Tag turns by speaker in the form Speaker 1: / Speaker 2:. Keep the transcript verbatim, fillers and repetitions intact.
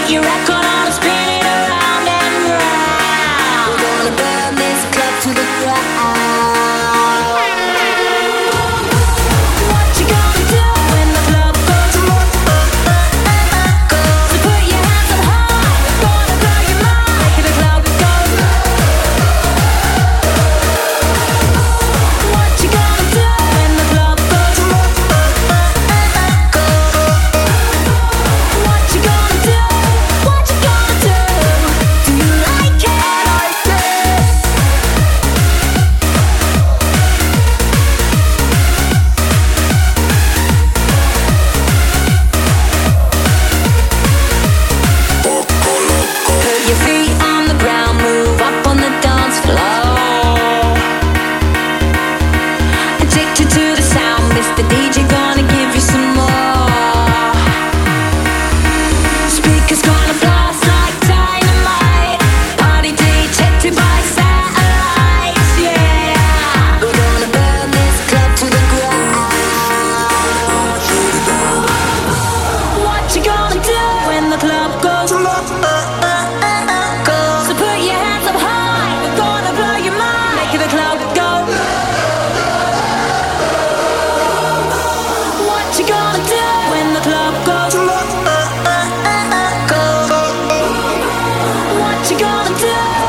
Speaker 1: your record on and spin it around and round. We're gonna burn this club to the ground. What you gonna do when the club goes? So put your hands up high. Gonna blow your mind. Make the club go. What you gonna do when the club goes? What you gonna do? What you gonna do? Do you like it? Like it? Put your feet on the ground, move up on the dance floor. Addicted to the sound, Mister D J gonna give you some more. Speakers gonna blast like dynamite. Party detected by satellites, yeah. We're gonna burn this club to the ground. What you gonna do when the club goes? So put your hands up high. We're gonna blow your mind. Make the club go. What you gonna do when the club goes? What you gonna do?